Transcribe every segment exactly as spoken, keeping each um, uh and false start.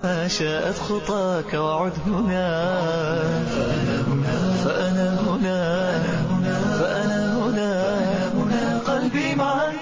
ما شاءت خطاك وعد هنا فأنا هنا فأنا هنا فأنا هنا قلبي معك.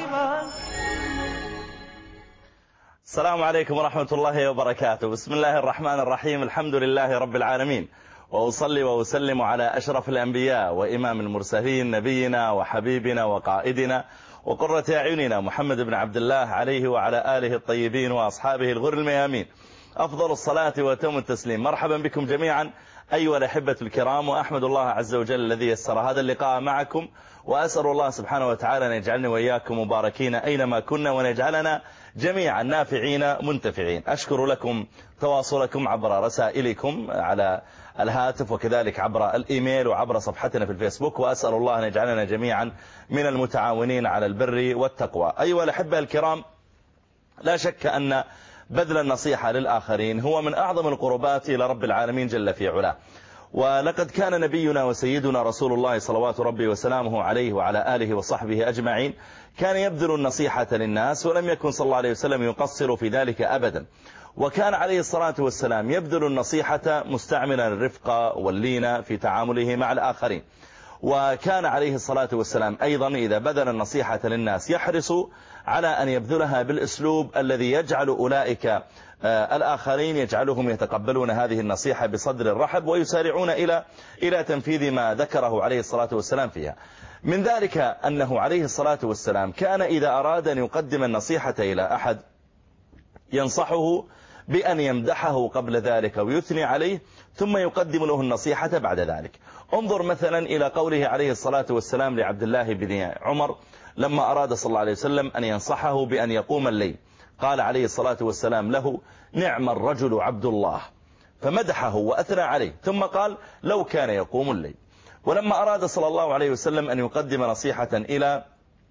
السلام عليكم ورحمة الله وبركاته. بسم الله الرحمن الرحيم. الحمد لله رب العالمين، وأصلي وأسلم على أشرف الأنبياء وإمام المرسلين نبينا وحبيبنا وقائدنا وقرة أعيننا محمد بن عبد الله عليه وعلى آله الطيبين وأصحابه الغر الميامين أفضل الصلاة وأتم التسليم. مرحبا بكم جميعا أيها الأحبة الكرام، وأحمد الله عز وجل الذي يسر هذا اللقاء معكم، وأسأل الله سبحانه وتعالى أن يجعلني وإياكم مباركين أينما كنا، وأن يجعلنا جميعا نافعين منتفعين. أشكر لكم تواصلكم عبر رسائلكم على الهاتف، وكذلك عبر الإيميل وعبر صفحتنا في الفيسبوك، وأسأل الله أن يجعلنا جميعا من المتعاونين على البر والتقوى. أيها الأحبة الكرام، لا شك أن بذل النصيحة للآخرين هو من أعظم القربات إلى رب العالمين جل في علاه. ولقد كان نبينا وسيدنا رسول الله صلوات ربي وسلامه عليه وعلى آله وصحبه أجمعين كان يبذل النصيحة للناس، ولم يكن صلى الله عليه وسلم يقصر في ذلك أبدا. وكان عليه الصلاة والسلام يبذل النصيحة مستعملا الرفق واللين في تعامله مع الآخرين. وكان عليه الصلاة والسلام أيضا إذا بذل النصيحة للناس يحرص على أن يبذلها بالأسلوب الذي يجعل أولئك الآخرين يجعلهم يتقبلون هذه النصيحة بصدر الرحب، ويسارعون إلى إلى تنفيذ ما ذكره عليه الصلاة والسلام فيها. من ذلك أنه عليه الصلاة والسلام كان إذا أراد أن يقدم النصيحة إلى أحد ينصحه بأن يمدحه قبل ذلك ويثني عليه، ثم يقدم له النصيحة بعد ذلك. انظر مثلا إلى قوله عليه الصلاة والسلام لعبد الله بن عمر لما أراد صلى الله عليه وسلم أن ينصحه بأن يقوم الليل، قال عليه الصلاة والسلام له: نعم الرجل عبد الله، فمدحه وأثنى عليه، ثم قال: لو كان يقوم الليل. ولما أراد صلى الله عليه وسلم أن يقدم نصيحة إلى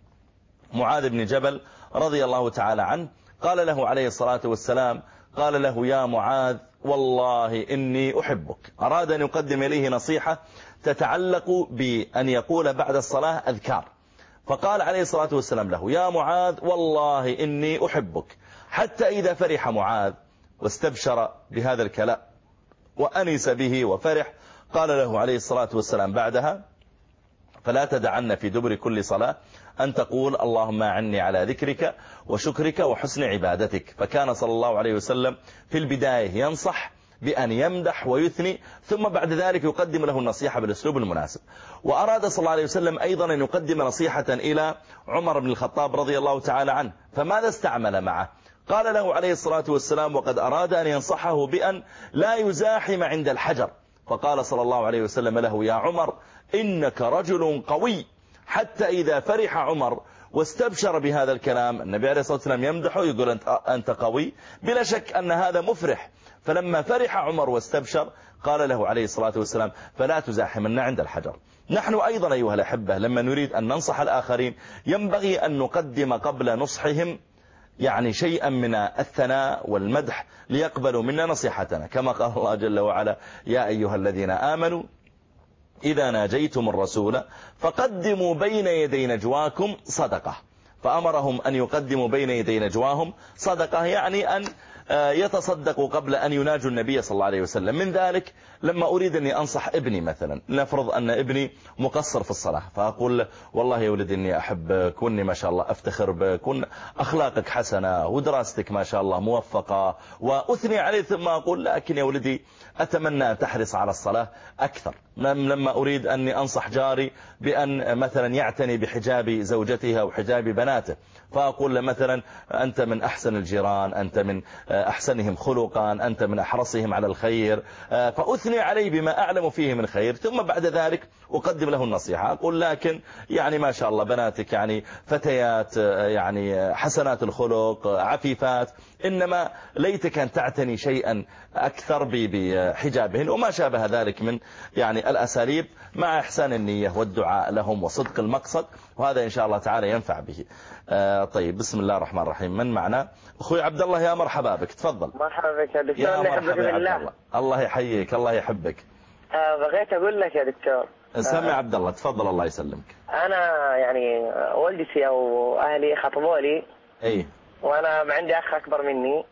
معاذ بن جبل رضي الله تعالى عنه، قال له عليه الصلاة والسلام قال له: يا معاذ والله إني أحبك. أراد أن يقدم إليه نصيحة تتعلق بأن يقول بعد الصلاة أذكار، فقال عليه الصلاة والسلام له: يا معاذ والله إني أحبك. حتى إذا فرح معاذ واستبشر بهذا الكلام وأنس به وفرح، قال له عليه الصلاة والسلام بعدها: فلا تدعن في دبر كل صلاة أن تقول اللهم أعني على ذكرك وشكرك وحسن عبادتك. فكان صلى الله عليه وسلم في البداية ينصح بأن يمدح ويثني، ثم بعد ذلك يقدم له النصيحة بالأسلوب المناسب. وأراد صلى الله عليه وسلم أيضا أن يقدم نصيحة إلى عمر بن الخطاب رضي الله تعالى عنه، فماذا استعمل معه؟ قال له عليه الصلاة والسلام وقد أراد أن ينصحه بأن لا يزاحم عند الحجر، فقال صلى الله عليه وسلم له: يا عمر إنك رجل قوي. حتى إذا فرح عمر واستبشر بهذا الكلام، النبي عليه الصلاة والسلام يمدحه يقول أنت, أنت قوي، بلا شك أن هذا مفرح. فلما فرح عمر واستبشر قال له عليه الصلاة والسلام: فلا تزاحمنا عند الحجر. نحن أيضا أيها الأحبة لما نريد أن ننصح الآخرين ينبغي أن نقدم قبل نصحهم يعني شيئا من الثناء والمدح ليقبلوا منا نصيحتنا، كما قال الله جل وعلا: يا أيها الذين آمنوا إذا ناجيتم الرسول فقدموا بين يدي نجواكم صدقة. فأمرهم أن يقدموا بين يدي نجواهم صدقة، يعني أن يتصدقوا قبل أن يناجوا النبي صلى الله عليه وسلم. من ذلك لما أريد أني أنصح ابني مثلا، نفرض أن ابني مقصر في الصلاة، فأقول: والله يا ولدي إني أحبك، وإني ما شاء الله أفتخر بك، وإن أخلاقك حسنة ودراستك ما شاء الله موفقة، وأثني عليه، ثم أقول: لكن يا ولدي أتمنى أن تحرص على الصلاة أكثر. لما أريد أني أنصح جاري بأن مثلا يعتني بحجاب زوجته أو حجاب بناته، فأقول مثلا: أنت من أحسن الجيران، أنت من أحسنهم خلقا، أنت من أحرصهم على الخير، فأثني عليه بما أعلم فيه من خير، ثم بعد ذلك أقدم له النصيحة، أقول: لكن يعني ما شاء الله بناتك يعني فتيات يعني حسنات الخلق عفيفات، إنما ليتك أن تعتني شيئا أكثر بحجابهن وما شابه ذلك من يعني الأساليب، مع إحسان النية والدعاء لهم وصدق المقصد، وهذا إن شاء الله تعالى ينفع به. آه طيب، بسم الله الرحمن الرحيم. من معنا؟ أخوي عبد الله، يا مرحبا بك، تفضل. مرحبا بك يا دكتور. يا مرحبا يا عبد الله، الله يحييك، الله يحبك. آه بغيت أقول لك يا دكتور. سمع آه عبد الله، تفضل، الله يسلمك. أنا يعني والدتي أو أهلي خطبوا لي. أي. وأنا عندي أخ أكبر مني،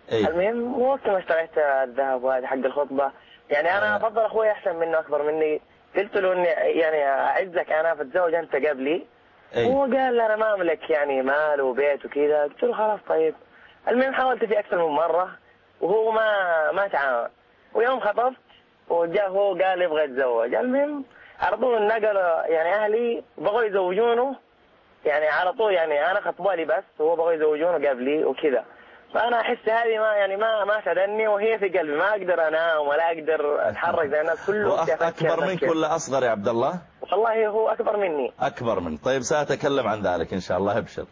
أي. المهم وقت ما اشتريت الذهب وهذا حق الخطبة يعني أنا آه. أفضل أخوي أحسن منه أكبر مني. قلت له إني يعني أعزك أنا بتزوج أنت قبلي. أي. هو قال لي أنا ما أملك يعني مال وبيت وكذا. قلت له خلاص طيب. المهم حاولت فيه أكثر من مرة وهو ما ما تعاون. ويوم خطبت وجاء هو قال يبغى يتزوج. المهم على طول نقلوا يعني أهلي بغوا يزوجونه يعني على طول يعني أنا خطبالي بس هو بغوا يزوجونه قبلي وكذا. فأنا أحس هذه ما يعني ما ما تدني وهي في قلبي ما أقدر أنام ولا أقدر أتحرك زي الناس كله. وأخ أكبر منك ولا أصغر يا عبد الله؟ والله هو أكبر مني. أكبر من. طيب سأتكلم عن ذلك إن شاء الله. ابشر.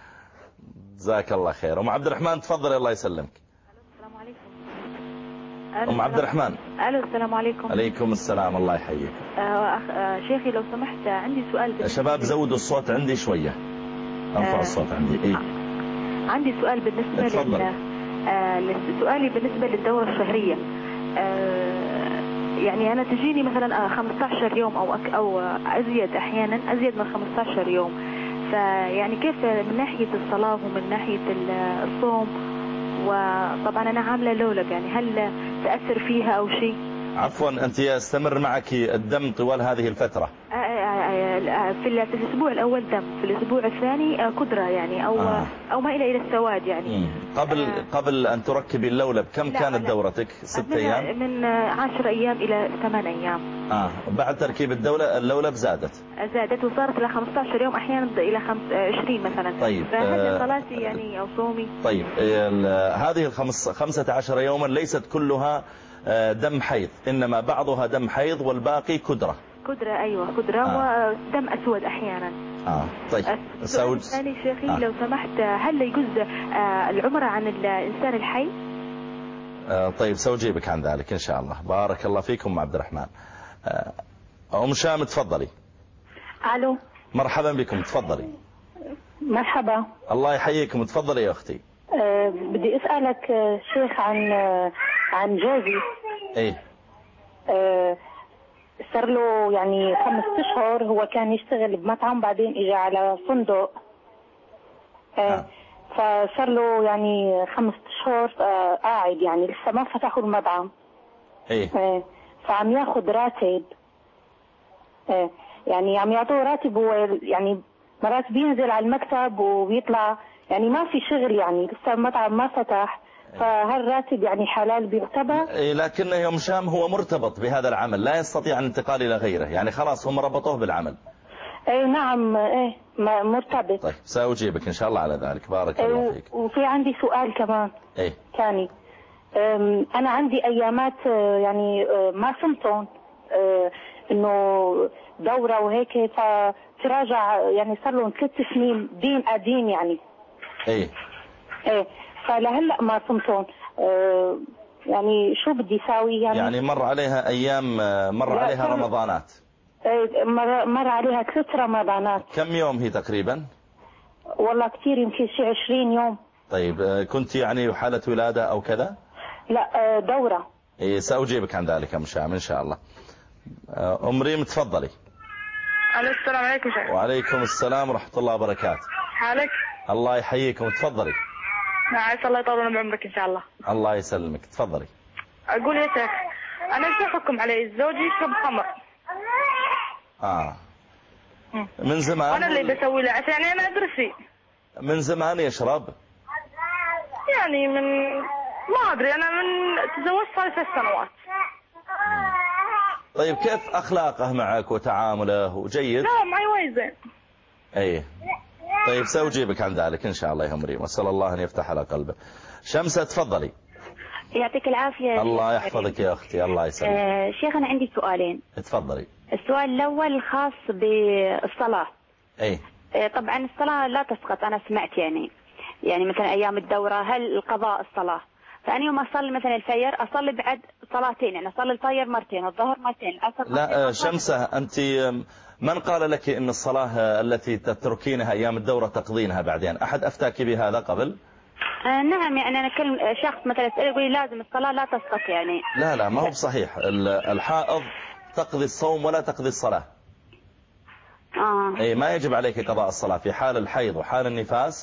جزاك الله خير. أم عبد الرحمن تفضل الله يسلمك. السلام عليكم. أم عبد الرحمن. ألو السلام عليكم. عليكم السلام الله يحييك. آه أخ... آه شيخي لو سمحت عندي سؤال. يا شباب زودوا الصوت عندي شوية. أرفع آه الصوت عندي. إيه؟ عندي سؤال بالنسبة تفضل. لل... آه سؤالي بالنسبة للدورة الشهرية. آه يعني أنا تجيني مثلا خمسة عشر يوم أو أك... أو أزيد أحيانا أزيد من خمسة عشر يوم. فيعني كيف من ناحية الصلاة ومن ناحية الصوم وطبعا أنا عاملة لولب يعني هل تأثر فيها أو شيء؟ عفوا أنت يستمر معك الدم طوال هذه الفترة؟ في الأسبوع الأول دم، في الأسبوع الثاني قدرة يعني أو آه. أو مائلة إلى السواد يعني. قبل آه. قبل أن تركبي اللولب كم كانت لا. دورتك؟ ست من أيام؟ من عشر أيام إلى ثمان أيام. آه بعد تركيب الدولة اللولب زادت؟ زادت وصارت إلى خمسة عشر يوم أحيانا إلى خمس عشرين مثلا. طيب فهل آه صلاتي يعني أو صومي؟ طيب هذه الخمس خمسة عشر يوما ليست كلها دم حيض، إنما بعضها دم حيض والباقي كدرة. كدرة أيوة كدرة آه. ودم أسود أحيانا. آه طيب. السؤال الثاني شيخي آه. لو سمحت هل يجوز آه العمرة عن الإنسان الحي؟ آه طيب سأجيبك عن ذلك إن شاء الله. بارك الله فيكم عبد الرحمن. آه أم شام تفضلي. ألو. مرحبا بكم تفضلي. مرحبا. الله يحييكم تفضلي يا أختي. أه بدي أسألك أه شيخ عن أه عن جوزي. إيه. أه صار له يعني خمس أشهر هو كان يشتغل بمطعم بعدين إجا على فندق. أه آه. فصار له يعني خمس أشهر أه قاعد يعني لسه ما فتحوا المطعم. إيه. أه فعم ياخذ راتب. أه يعني عم يعطوه راتب هو يعني مرات بينزل على المكتب وبيطلع يعني ما في شغل يعني لسه المطعم ما فتح. فهالراتب يعني حلال بيعتبر. إيه لكنه يوم شام هو مرتبط بهذا العمل لا يستطيع الانتقال إلى غيره يعني خلاص هم ربطوه بالعمل. ايه نعم ايه مرتبط. طيب سأجيبك إن شاء الله على ذلك. بارك الله ايه فيك. وفي عندي سؤال كمان. ايه ثاني. أنا عندي أيامات يعني ما صمتهم إنه دورة وهيك فتراجع يعني صار لهم ثلاث سنين دين قديم يعني. ايه ايه فلهلا ما صمتهم أه يعني شو بدي ساوي يعني؟ يعني مر عليها ايام مر عليها رمضانات. ايه مر, مر عليها ثلاث رمضانات. كم يوم هي تقريبا؟ والله كثير يمكن شي عشرين يوم. طيب كنت يعني حالة ولادة او كذا؟ لا دورة. ايه سأجيبك عن ذلك ام شام ان شاء الله. ام ريم تفضلي. السلام عليكم شيخ. وعليكم السلام ورحمة الله وبركاته. حالك؟ الله يحييكم تفضلي. عسى الله يطول بعمرك ان شاء الله. الله يسلمك تفضلي. اقول يا شيخ انا ايش احكم عليه الزوج يشرب خمر؟ اه من زمان انا اللي بسوي له عشان انا ادرسي. من زمان يشرب؟ يعني من ما ادري انا من تزوجت صار ثلاث سنوات. طيب كيف اخلاقه معك وتعامله جيد؟ لا معي وايد زين. ايه طيب سأجيبك عن ذلك ان شاء الله يا مريم واسال الله ان يفتح على قلبه. شمسة تفضلي. يعطيك العافية. الله يحفظك يا اختي. الله يسلمك. آه شيخ انا عندي سؤالين. تفضلي. السؤال الاول خاص بالصلاة. ايه آه طبعا الصلاة لا تسقط انا سمعت يعني يعني مثلا ايام الدورة هل القضاء الصلاة فأنا يوم أصلي مثلا الفجر أصلي بعد صلاتين يعني أصلي الفجر مرتين والظهر مرتين العصر مرتين. لا شمسة أنت من قال لك إن الصلاة التي تتركينها أيام الدورة تقضينها بعدين؟ أحد أفتاك بهذا قبل؟ آه نعم يعني أنا كل شخص مثلا أسأله يقول لي لازم الصلاة لا تسقط يعني. لا لا ما هو بصحيح. الحائض تقضي الصوم ولا تقضي الصلاة. آه. أي ما يجب عليك قضاء الصلاة في حال الحيض وحال النفاس.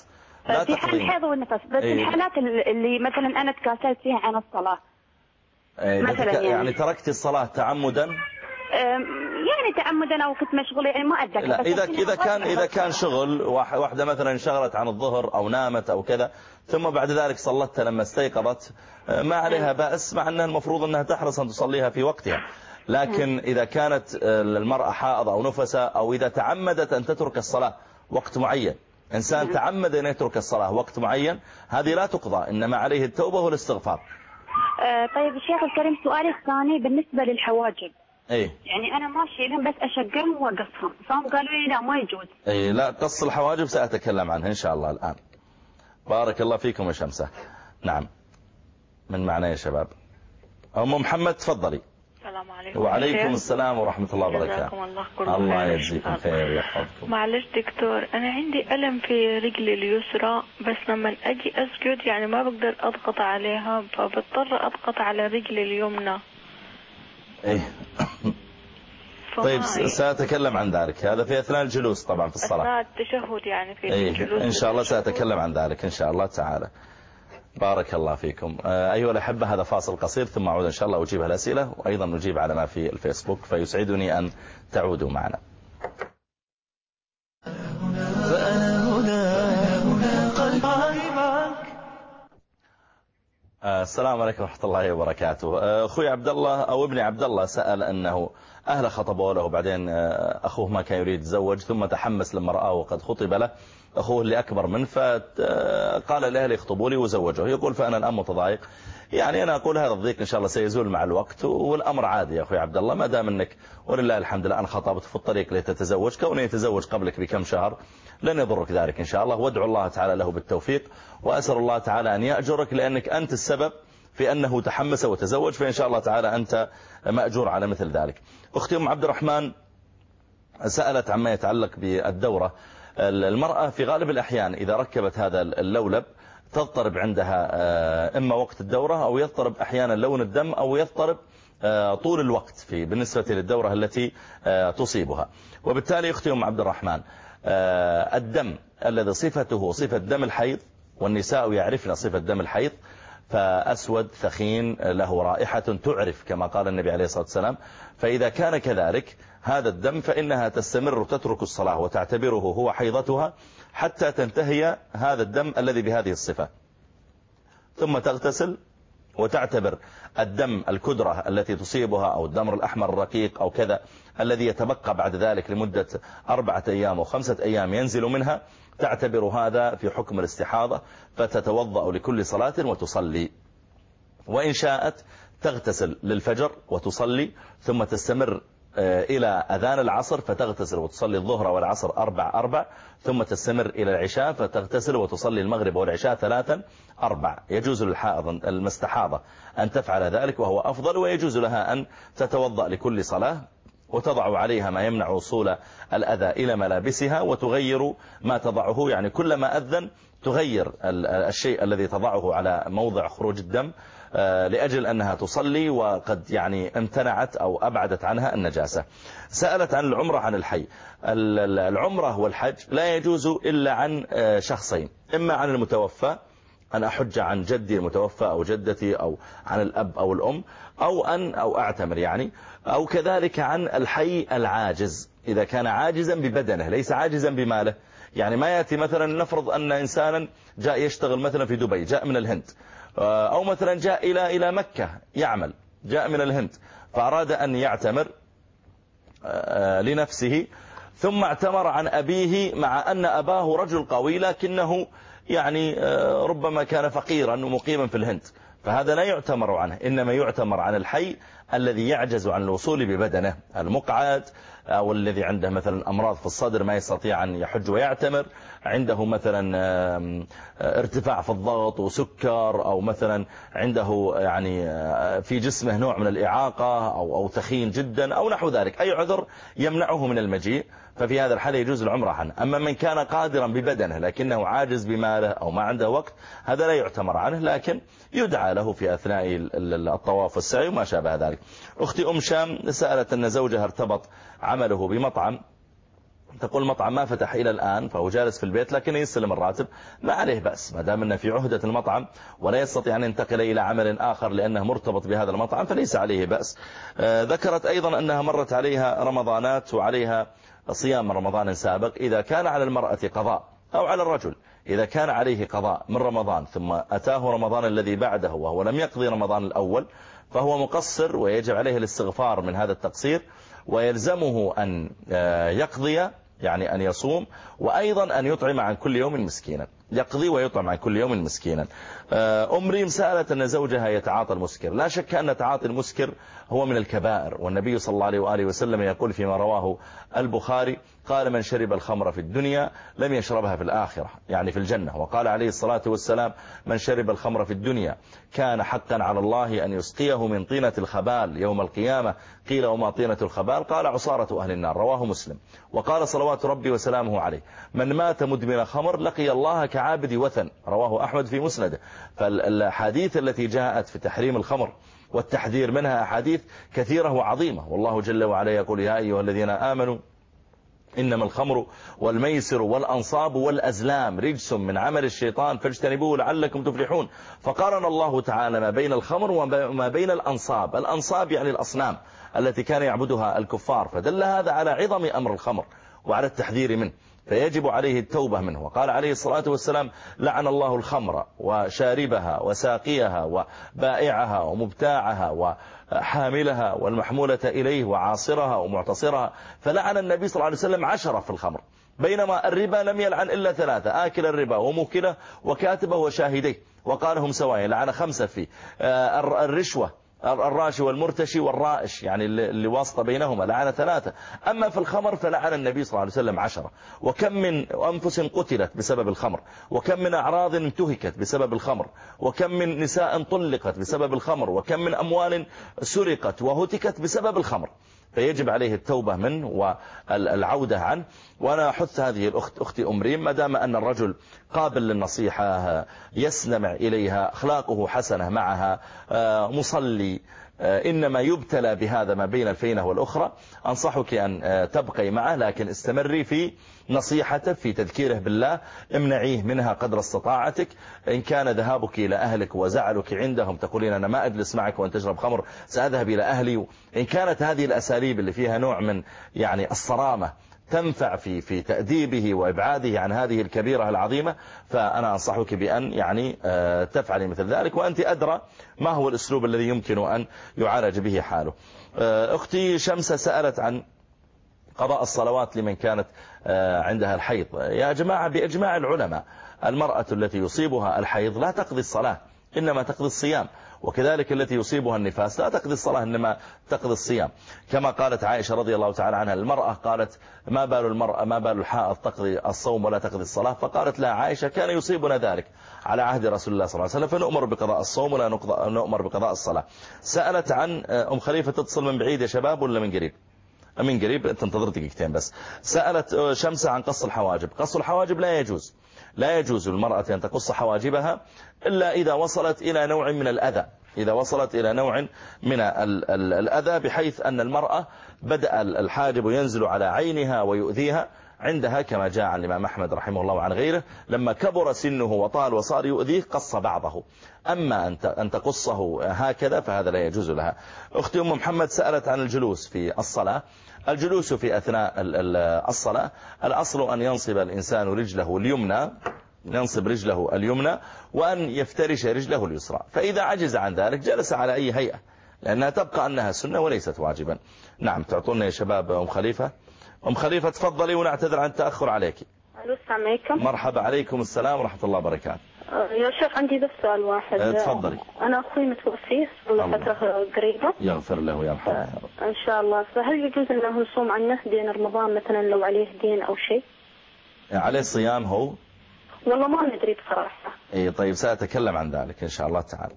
لا في حال الحيض والنفس بس إيه. الحالات اللي مثلا أنا تكاسلت فيها عن الصلاة إيه مثلا يعني, يعني يعني تركت الصلاة تعمدا يعني تعمدا أو كنت مشغولة يعني ما أتذكر. لا إذا إذا كان إذا كان شغل واحدة مثلا انشغلت عن الظهر أو نامت أو كذا ثم بعد ذلك صلتها لما استيقظت ما عليها بأس، مع أنها المفروض أنها تحرص أن تصليها في وقتها. لكن إذا كانت المرأة حائض أو نفسة أو إذا تعمدت أن تترك الصلاة وقت معين، إنسان تعمد أن يترك الصلاة وقت معين، هذه لا تقضى، إنما عليه التوبة والاستغفار. أه طيب الشيخ الكريم سؤالي الثاني بالنسبة للحواجب. ايه يعني انا ماشي لهم بس اشقرهم واقصهم، فهم قالوا لي لا ما يجوز. ايه لا، قص الحواجب سأتكلم عنها ان شاء الله الآن. بارك الله فيكم يا شمسة. نعم من معنا يا شباب؟ أم محمد تفضلي. السلام عليكم. وعليكم السلام ورحمة الله وبركاته. جزاكم الله كل الله خير. يجزيكم خير ويحفظكم. معلش دكتور، أنا عندي ألم في رجلي اليسرى، بس لما أجي أسجد يعني ما بقدر أضغط عليها، فبضطر أضغط على رجلي اليمنى. ايه طيب سأتكلم عن ذلك، هذا في أثناء الجلوس طبعا في الصلاة، أثناء التشهد يعني في إيه الجلوس. إن شاء الله سأتكلم عن ذلك إن شاء الله تعالى. بارك الله فيكم. أيها الأحبة هذا فاصل قصير ثم أعود إن شاء الله أجيب الأسئلة وأيضا نجيب على ما في الفيسبوك، فيسعدني أن تعودوا معنا. فأنا هنا هنا قلبي معك. السلام عليكم ورحمة الله وبركاته. أخوي عبد الله أو ابني عبد الله سأل أنه أهله خطبوا له، وبعدين أخوه ما كان يريد يتزوج، ثم تحمس لما رآه وقد خطب له أخوه اللي أكبر منه، فقال لأهله يخطبوا لي وزوجوه. يقول فأنا الآن متضايق. يعني أنا أقول هذا الضيق إن شاء الله سيزول مع الوقت، والأمر عادي يا أخوي عبد الله، ما دام أنك ولله الحمد لله أنا خطبت في الطريق لتتزوج، كونه يتزوج قبلك بكم شهر لن يضرك ذلك إن شاء الله، وادعو الله تعالى له بالتوفيق، وأسأل الله تعالى أن يأجرك لأنك أنت السبب في أنه تحمس وتزوج، فإن شاء الله تعالى أنت مأجور على مثل ذلك. أختي أم عبد الرحمن سألت عما يتعلق بالدورة. المرأة في غالب الأحيان إذا ركبت هذا اللولب تضطرب عندها إما وقت الدورة أو يضطرب أحيانا لون الدم أو يضطرب طول الوقت في بالنسبة للدورة التي تصيبها. وبالتالي أختي أم عبد الرحمن الدم الذي صفته صفة دم الحيض، والنساء يعرفن صفة دم الحيض، فأسود ثخين له رائحة تعرف كما قال النبي عليه الصلاة والسلام، فإذا كان كذلك هذا الدم فإنها تستمر تترك الصلاة وتعتبره هو حيضتها حتى تنتهي هذا الدم الذي بهذه الصفة، ثم تغتسل وتعتبر الدم الكدرة التي تصيبها أو الدم الأحمر الرقيق أو كذا الذي يتبقى بعد ذلك لمدة أربعة أيام وخمسة أيام ينزل منها، تعتبر هذا في حكم الاستحاضة، فتتوضأ لكل صلاة وتصلي. وإن شاءت تغتسل للفجر وتصلي، ثم تستمر إلى أذان العصر فتغتسل وتصلي الظهر والعصر أربع أربع، ثم تستمر إلى العشاء فتغتسل وتصلي المغرب والعشاء ثلاثا أربع. يجوز للحائض المستحاضة أن تفعل ذلك وهو أفضل، ويجوز لها أن تتوضأ لكل صلاة وتضع عليها ما يمنع وصول الأذى إلى ملابسها، وتغير ما تضعه، يعني كلما أذن تغير الشيء الذي تضعه على موضع خروج الدم لأجل أنها تصلي وقد يعني امتنعت أو أبعدت عنها النجاسة. سألت عن العمرة عن الحي. العمرة والحج لا يجوز إلا عن شخصين، إما عن المتوفى أن أحج عن جدي المتوفى أو جدتي أو عن الأب أو الأم، أو أن أو أعتمر يعني، أو كذلك عن الحي العاجز إذا كان عاجزا ببدنه ليس عاجزا بماله. يعني ما يأتي مثلا نفرض أن إنسانا جاء يشتغل مثلا في دبي، جاء من الهند، أو مثلا جاء إلى إلى مكة يعمل، جاء من الهند فأراد أن يعتمر لنفسه ثم اعتمر عن أبيه، مع أن أباه رجل قوي لكنه يعني ربما كان فقيرا ومقيما في الهند، فهذا لا يعتمر عنه، إنما يعتمر عن الحي الذي يعجز عن الوصول ببدنه، المقعد أو الذي عنده مثلا أمراض في الصدر ما يستطيع أن يحج ويعتمر، عنده مثلا ارتفاع في الضغط وسكر، أو مثلا عنده يعني في جسمه نوع من الإعاقة أو أو ثخين جدا أو نحو ذلك، أي عذر يمنعه من المجيء، ففي هذا الحال يجوز العمرة عنه. أما من كان قادرا ببدنه لكنه عاجز بماله أو ما عنده وقت هذا لا يعتمر عنه، لكن يدعى له في أثناء الطواف والسعي وما شابه ذلك. أختي أم شام سألت أن زوجها ارتبط عمله بمطعم تقول المطعم ما فتح إلى الآن فهو جالس في البيت لكن يستلم الراتب، ما عليه بأس ما دام أنه في عهدة المطعم ولا يستطيع أن ينتقل إلى عمل آخر لأنه مرتبط بهذا المطعم فليس عليه بأس. آه ذكرت أيضا أنها مرت عليها رمضانات وعليها صيام رمضان سابق. إذا كان على المرأة قضاء أو على الرجل إذا كان عليه قضاء من رمضان ثم أتاه رمضان الذي بعده وهو لم يقضي رمضان الأول فهو مقصر ويجب عليه الاستغفار من هذا التقصير، ويلزمه أن يقضي يعني أن يصوم، وأيضا أن يطعم عن كل يوم مسكينا، يقضي ويطعم عن كل يوم مسكينا. أم ريم سألت أن زوجها يتعاطى المسكر. لا شك أن تعاطي المسكر هو من الكبائر، والنبي صلى الله عليه وآله وسلم يقول فيما رواه البخاري قال من شرب الخمر في الدنيا لم يشربها في الآخرة يعني في الجنة. وقال عليه الصلاة والسلام من شرب الخمر في الدنيا كان حقا على الله أن يسقيه من طينة الخبال يوم القيامة. قيل وما طينة الخبال؟ قال عصارة أهل النار، رواه مسلم. وقال صلوات ربي وسلامه عليه من مات مدمن خمر لقي الله كعابد وثن، رواه أحمد في مسنده. فالحديث التي جاءت في تحريم الخمر والتحذير منها أحاديث كثيرة وعظيمة، والله جل وعلا يقول يا أيها الذين آمنوا إنما الخمر والميسر والأنصاب والأزلام رجس من عمل الشيطان فاجتنبوه لعلكم تفلحون. فقارن الله تعالى ما بين الخمر وما بين الأنصاب. الأنصاب يعني الأصنام التي كان يعبدها الكفار، فدل هذا على عظم أمر الخمر وعلى التحذير منه، فيجب عليه التوبة منه. وقال عليه الصلاة والسلام لعن الله الخمر وشاربها وساقيها وبائعها ومبتاعها وحاملها والمحمولة إليه وعاصرها ومعتصرها. فلعن النبي صلى الله عليه وسلم عشرة في الخمر، بينما الربا لم يلعن إلا ثلاثة، آكل الربا وموكله وكاتبه وشاهديه، وقالهم سواء لعن خمسة فيه. الرشوة الراشي والمرتشي والرائش يعني اللي واسطة بينهما لعن ثلاثة. أما في الخمر فلعن النبي صلى الله عليه وسلم عشرة. وكم من أنفس قتلت بسبب الخمر، وكم من أعراض انتهكت بسبب الخمر، وكم من نساء طلقت بسبب الخمر، وكم من أموال سرقت وهتكت بسبب الخمر. فيجب عليه التوبة منه والعودة عنه. وأنا أحث هذه الأخت أختي أم ريم ما دام أن الرجل قابل للنصيحة يستمع إليها أخلاقه حسنة معها مصلي إنما يبتلى بهذا ما بين الفينة والأخرى، أنصحك أن تبقي معه لكن استمري في نصيحته في تذكيره بالله، امنعيه منها قدر استطاعتك. إن كان ذهابك إلى أهلك وزعلك عندهم تقولين أنا ما أجلس معك وأن تشرب خمر سأذهب إلى أهلي، إن كانت هذه الأساليب اللي فيها نوع من يعني الصرامة تنفع في في تأديبه وإبعاده عن هذه الكبيرة العظيمة، فأنا أنصحك بأن يعني تفعلي مثل ذلك، وأنت أدرى ما هو الأسلوب الذي يمكن أن يعالج به حاله. أختي شمسة سألت عن قضاء الصلوات لمن كانت عندها الحيض. يا جماعة بإجماع العلماء المرأة التي يصيبها الحيض لا تقضي الصلاة إنما تقضي الصيام، وكذلك التي يصيبها النفاس لا تقضي الصلاة إنما تقضي الصيام. كما قالت عائشة رضي الله تعالى عنها المرأة قالت ما بال المرأة ما بال الحائض تقضي الصوم ولا تقضي الصلاة؟ فقالت لا عائشة كان يصيبنا ذلك على عهد رسول الله صلى الله عليه وسلم فنؤمر بقضاء الصوم ولا نؤمر بقضاء الصلاة. سألت عن أم خليفة تتصل من بعيد يا شباب ولا من قريب؟ من قريب، تنتظر دقيقتين بس. سألت شمسة عن قص الحواجب. قص الحواجب لا يجوز، لا يجوز للمرأة أن تقص حواجبها إلا إذا وصلت إلى نوع من الأذى، إذا وصلت إلى نوع من الأذى بحيث أن المرأة بدأ الحاجب ينزل على عينها ويؤذيها عندها، كما جاء عن الإمام أحمد رحمه الله وعن غيره لما كبر سنه وطال وصار يؤذيه قص بعضه. أما أن تقصه هكذا فهذا لا يجوز لها. أختي أم محمد سألت عن الجلوس في الصلاة. الجلوس في أثناء الصلاة الأصل أن ينصب الإنسان رجله اليمنى، ينصب رجله اليمنى وأن يفترش رجله اليسرى، فإذا عجز عن ذلك جلس على أي هيئة لأنها تبقى أنها سنة وليست واجبا. نعم تعطونا يا شباب أم خليفة. أم خليفة تفضلي ونعتذر عن التأخر عليك. السلام عليكم. مرحبا. عليكم السلام ورحمة الله وبركاته. يا شيخ عندي بس سؤال واحد. تفضلي. أنا أخوي متوفي صار فترة قريبة. يغفر له ويرحمه. إن شاء الله. فهل يجوز أنه يصوم عنه دين رمضان مثلا لو عليه دين أو شيء؟ عليه صيام هو؟ والله ما ندري بصراحة. إيه طيب سأتكلم عن ذلك إن شاء الله تعالى.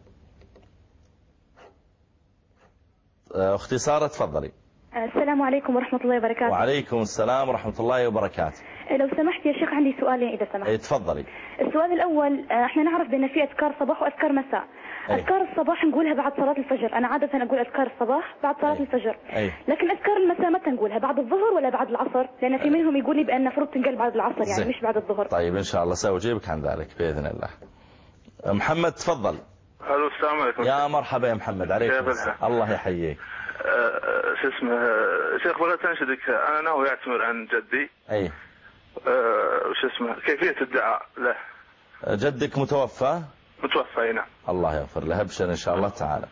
أختي سارة تفضلي. السلام عليكم ورحمة الله وبركاته. وعليكم السلام ورحمة الله وبركاته. لو سمحت يا شيخ عندي سؤالين إذا سمحت. ايه تفضلي. السؤال الأول احنا نعرف بأن في أذكار صباح وأذكار مساء، أذكار الصباح نقولها بعد صلاة الفجر. أنا عادة أقول أذكار الصباح بعد صلاة أي. الفجر. أي. لكن أذكار المساء متى نقولها؟ بعد الظهر ولا بعد العصر؟ لأن في منهم يقول لي بأن المفروض تنقل بعد العصر يعني زي. مش بعد الظهر. طيب إن شاء الله سأجيبك عن ذلك بإذن الله. محمد تفضل. الو السلام عليكم. يا مرحبا يا محمد. عليكم الله يحييك. أه شو اسمه شيخ بغيت انشدك، انا ناوي اعتمر عن جدي. اي. أه وش اسمه كيفية الدعاء له؟ جدك متوفى؟ متوفى نعم. الله يغفر له. ابشر ان شاء الله تعالى.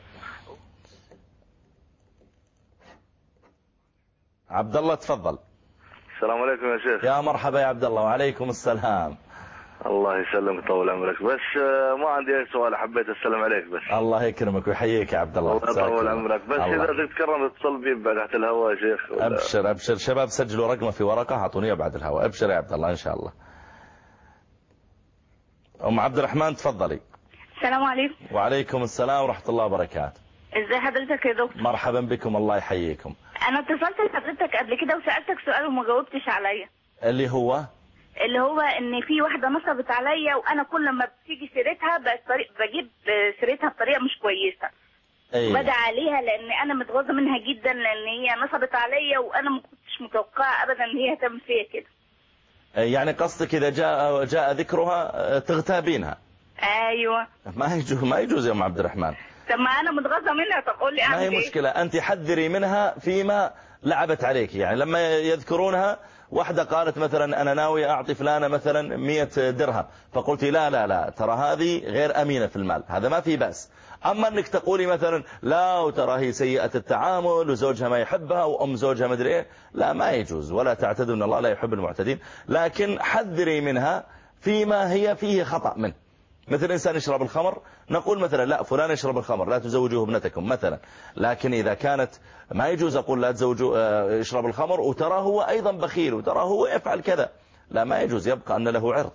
عبد الله تفضل. السلام عليكم يا شيخ. يا مرحبا يا عبد الله. وعليكم السلام. الله يسلمك طول عمرك. بس ما عندي اي سؤال، حبيت اسلم عليك بس. الله يكرمك ويحييك يا عبد الله. الله يطول عمرك. بس الله. اذا تكرم تتصل بي بعد الهواء يا شيخ. ولا... ابشر ابشر شباب سجلوا رقمه في ورقه اعطونيه بعد الهواء. ابشر يا عبد الله ان شاء الله. ام عبد الرحمن تفضلي. السلام عليكم. وعليكم السلام ورحمه الله وبركاته. ازي حضرتك يا دكتور؟ مرحبا بكم الله يحييكم. انا اتصلت لحضرتك قبل كده وسالتك سؤال وما جاوبتش عليا. اللي هو اللي هو ان في واحده نصبت عليا وانا كل ما بتيجي سيرتها بجيب سيرتها بطريقه مش كويسه. أيه. بدأ عليها لان انا متغاظه منها جدا لان هي نصبت عليا وانا ما كنتش متوقعه ابدا ان هي تعمل فيا كده. يعني قصدك اذا جاء جاء ذكرها تغتابينها؟ ايوه. ما يجوز ما يجوز يا ام عبد الرحمن. طب ما انا متغاظه منها، طب قول لي اعمل ايه؟ ما هي مشكله، انت حذري منها فيما لعبت عليك. يعني لما يذكرونها واحدة قالت مثلا أنا ناوي أعطي فلانة مثلا مية درهم، فقلت لا لا لا ترى هذه غير أمينة في المال، هذا ما في بأس. أما أنك تقولي مثلا لا وترى هي سيئة التعامل وزوجها ما يحبها وأم زوجها ما أدري إيه، لا ما يجوز، ولا تعتدوا أن الله لا يحب المعتدين. لكن حذري منها فيما هي فيه خطأ منه. مثل إنسان يشرب الخمر نقول مثلا لا فلان يشرب الخمر لا تزوجوه ابنتكم مثلا. لكن إذا كانت ما يجوز أقول لا تزوجوا يشرب الخمر وترى هو أيضا بخيل وترى هو يفعل كذا، لا ما يجوز، يبقى أن له عرض.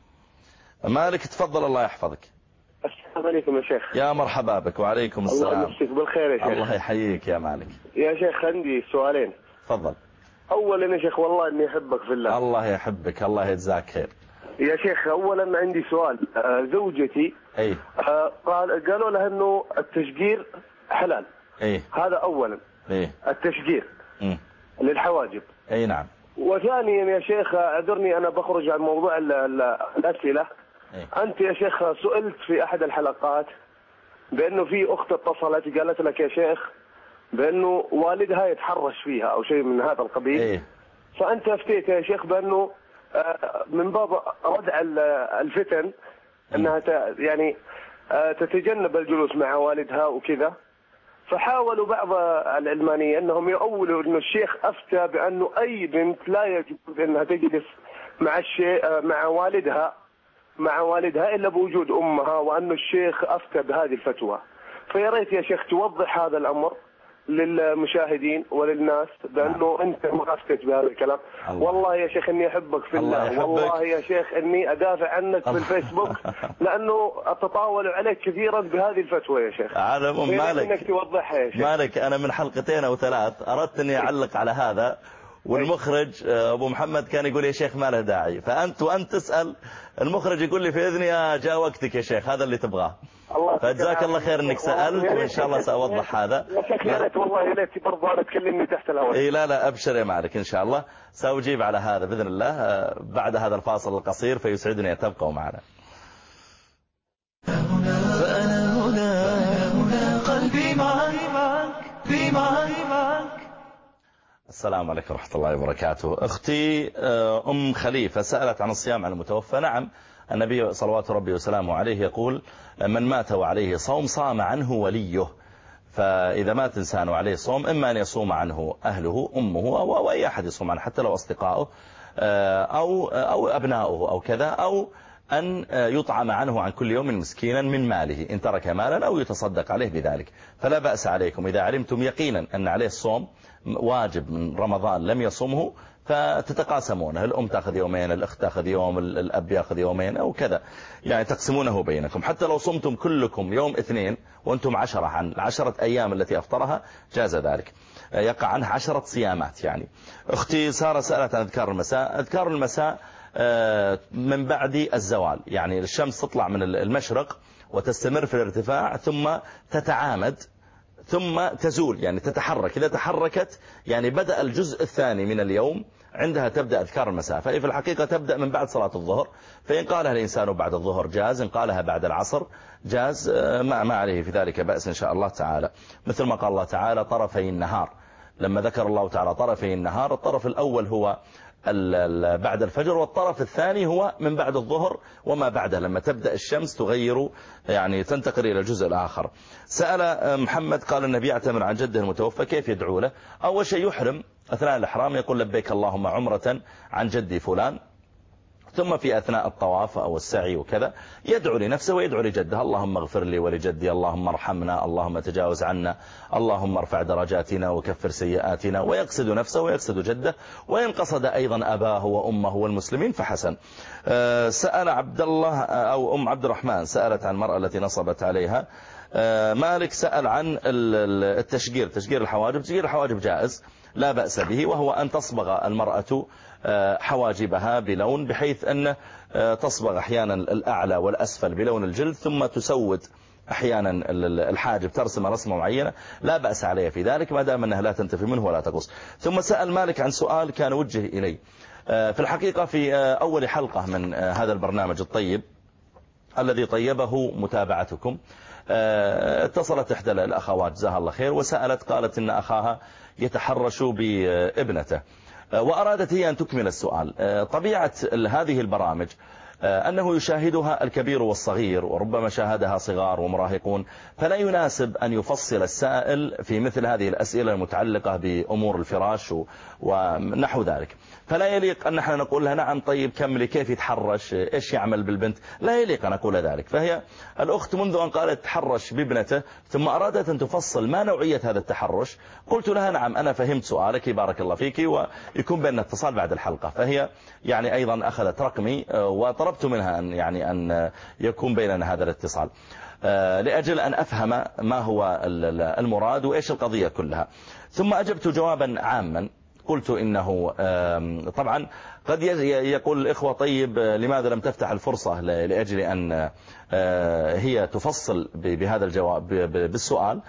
مالك تفضل الله يحفظك. السلام عليكم يا شيخ. يا مرحبا بك. وعليكم السلام. الله يمسك بالخير يا شيخ. الله يحييك يا مالك. يا شيخ عندي سؤالين. تفضل. أولا يا شيش والله إني أحبك في الله. الله يحبك الله يجزاك خير. يا شيخ أولا عندي سؤال. زوجتي أي. قال قالوا لها إنه التشجير حلال. أي. هذا أولا. أي. التشجير م. للحواجب. أي نعم. وثانيا يا شيخ أعذرني أنا بخرج عن موضوع الأسئلة. أي. أنت يا شيخ سئلت في أحد الحلقات بأنه في أخت اتصلت قالت لك يا شيخ بأنه والدها يتحرش فيها أو شيء من هذا القبيل. أي. فأنت أفتيت يا شيخ بأنه من باب ردع الفتن أنها يعني تتجنب الجلوس مع والدها وكذا. فحاولوا بعض العلمانيين أنهم يؤولوا أنه الشيخ أفتى بأنه أي بنت لا يجوز أنها تجلس مع الشيء مع والدها مع والدها إلا بوجود أمها، وأنه الشيخ أفتى بهذه الفتوى. فيا ريت يا شيخ توضح هذا الأمر للمشاهدين وللناس بأنه أنت ما أفتت بهذا الكلام. الله. والله يا شيخ إني أحبك في الله, الله والله يا شيخ إني أدافع عنك في الفيسبوك لأنه أتطاول عليك كثيرا بهذه الفتوى يا شيخ. على مالك إنك توضحها يا شيخ. مالك أنا من حلقتين أو ثلاث أردت أني أعلق على هذا، والمخرج أبو محمد كان يقول يا شيخ ما له داعي، فأنت وأنت تسأل المخرج يقول لي في إذني جاء وقتك يا شيخ هذا اللي تبغاه. فجزاك الله خير انك سألت، وان شاء الله سأوضح هذا. يا شيخ يا ريت والله يا ريت برضه انا تكلمني تحت الهواء. اي لا لا ابشر يا مالك ان شاء الله سأجيب على هذا باذن الله بعد هذا الفاصل القصير، فيسعدني ان تبقوا معنا. فأنا هنا هنا قلبي معك في معك. السلام عليكم ورحمة الله وبركاته. اختي ام خليفة سألت عن الصيام على المتوفى. نعم النبي صلوات ربي وسلامه عليه يقول من مات وعليه صوم صام عنه وليه. فإذا مات إنسان وعليه صوم إما أن يصوم عنه أهله أمه أو أي أحد يصوم عنه حتى لو أصدقائه أو, أو أبناؤه أو كذا، أو أن يطعم عنه عن كل يوم مسكينا من ماله إن ترك مالا أو يتصدق عليه بذلك. فلا بأس عليكم إذا علمتم يقينا أن عليه الصوم واجب من رمضان لم يصومه فتتقاسمونه، الأم تأخذ يومين، الأخت تأخذ يوم، الأب يأخذ يومين أو كذا، يعني تقسمونه بينكم. حتى لو صمتم كلكم يوم اثنين وأنتم عشرة عن العشرة أيام التي أفطرها جاز ذلك، يقع عنه عشرة صيامات. يعني أختي سارة سألت عن أذكار المساء. أذكار المساء من بعد الزوال، يعني الشمس تطلع من المشرق وتستمر في الارتفاع ثم تتعامد ثم تزول، يعني تتحرك. إذا تحركت يعني بدأ الجزء الثاني من اليوم، عندها تبدأ أذكار المساء. فهي في الحقيقة تبدأ من بعد صلاة الظهر، فإن قالها الإنسان بعد الظهر جاز، إن قالها بعد العصر جاز، ما, ما عليه في ذلك بأس إن شاء الله تعالى. مثل ما قال الله تعالى طرفي النهار، لما ذكر الله تعالى طرفي النهار، الطرف الأول هو بعد الفجر، والطرف الثاني هو من بعد الظهر وما بعده، لما تبدأ الشمس تغير يعني تنتقل إلى الجزء الآخر. سأل محمد قال النبي يعتمر عن جده المتوفى كيف يدعو له؟ أول شيء يحرم أثناء الإحرام يقول لبيك اللهم عمرة عن جدي فلان، ثم في أثناء الطواف أو السعي وكذا يدعو لنفسه ويدعو لجده، اللهم اغفر لي ولجدي، اللهم ارحمنا، اللهم تجاوز عنا، اللهم ارفع درجاتنا وكفر سيئاتنا، ويقصد نفسه ويقصد جده، وإن قصد أيضا أباه وأمه والمسلمين فحسن. سأل عبد الله أو أم عبد الرحمن سألت عن المرأة التي نصبت عليها. مالك سأل عن التشجير، تشجير الحواجب. تشجير الحواجب جائز لا بأس به، وهو أن تصبغ المرأة حواجبها بلون، بحيث أن تصبغ أحيانا الأعلى والأسفل بلون الجلد، ثم تسود أحيانا الحاجب، ترسم رسمة معينة، لا بأس عليها في ذلك ما دام أنها لا تنتفي منه ولا تقص. ثم سأل مالك عن سؤال كان وجه إلي في الحقيقة في أول حلقة من هذا البرنامج الطيب الذي طيبه متابعتكم. اتصلت إحدى الأخوات جزاها الله خير وسألت، قالت إن أخاها يتحرش بابنته، وأرادت هي أن تكمل السؤال. طبيعة هذه البرامج أنه يشاهدها الكبير والصغير، وربما شاهدها صغار ومراهقون، فلا يناسب أن يفصل السائل في مثل هذه الأسئلة المتعلقة بأمور الفراش ونحو ذلك. فلا يليق أن نحن نقول لها نعم طيب كملي كيف يتحرش، إيش يعمل بالبنت، لا يليق أن أقول ذلك. فهي الأخت منذ أن قالت تحرش بابنته ثم أرادت أن تفصل ما نوعية هذا التحرش، قلت لها نعم أنا فهمت سؤالك بارك الله فيك، ويكون بيننا اتصال بعد الحلقة. فهي يعني أيضا أخذت رقمي وطلبت منها أن يعني أن يكون بيننا هذا الاتصال لأجل أن أفهم ما هو المراد وإيش القضية كلها. ثم أجبت جوابا عاما، قلت إنه طبعا قد يقول الإخوة طيب لماذا لم تفتح الفرصة لأجل أن هي تفصل بهذا الجواب بالسؤال،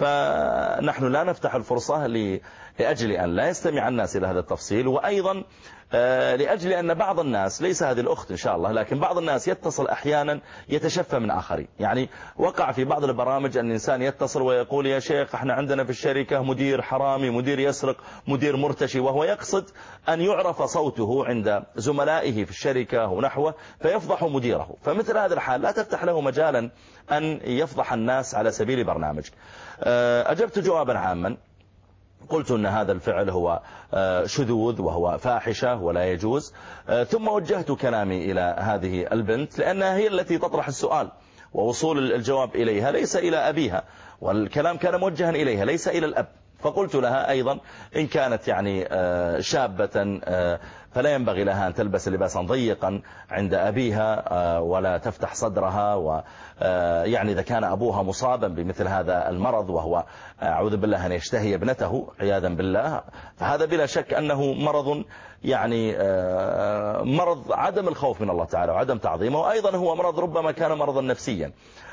فنحن لا نفتح الفرصة لأجل أن لا يستمع الناس إلى هذا التفصيل، وأيضا لأجل أن بعض الناس، ليس هذه الأخت إن شاء الله، لكن بعض الناس يتصل أحيانا يتشفى من آخرين. يعني وقع في بعض البرامج أن الإنسان يتصل ويقول يا شيخ احنا عندنا في الشركة مدير حرامي، مدير يسرق، مدير مرتشي، وهو يقصد أن يعرف صوته عند زملائه في الشركة ونحوه فيفضح مديره. فمثل هذا الحال لا تفتح له مجالا أن يفضح الناس على سبيل برنامج. أجبت جوابا عاما، قلت أن هذا الفعل هو شذوذ وهو فاحشة ولا يجوز. ثم وجهت كلامي إلى هذه البنت لأنها هي التي تطرح السؤال، ووصول الجواب إليها ليس إلى أبيها، والكلام كان موجها إليها ليس إلى الأب. فقلت لها أيضا إن كانت يعني شابة فلا ينبغي لها أن تلبس لباسا ضيقا عند أبيها ولا تفتح صدرها، ويعني إذا كان أبوها مصابا بمثل هذا المرض وهو أعوذ بالله أن يشتهي ابنته عياذا بالله، فهذا بلا شك أنه مرض يعني مرض عدم الخوف من الله تعالى وعدم تعظيمه، وأيضا هو مرض ربما كان مرضا نفسيا.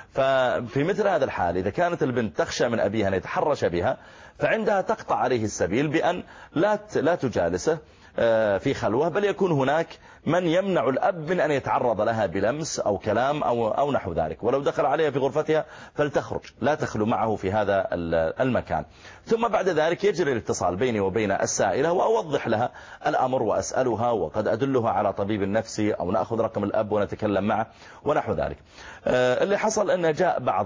ففي مثل هذا الحال إذا كانت البنت تخشى من أبيها أن يتحرش بها، فعندها تقطع عليه السبيل بأن لا لا تجالسه في خلوة، بل يكون هناك من يمنع الأب من أن يتعرض لها بلمس أو كلام أو, أو نحو ذلك. ولو دخل عليها في غرفتها فلتخرج، لا تخلو معه في هذا المكان. ثم بعد ذلك يجري الاتصال بيني وبين السائلة وأوضح لها الأمر وأسألها، وقد أدلها على طبيب النفسي أو نأخذ رقم الأب ونتكلم معه ونحو ذلك. اللي حصل أنه جاء بعض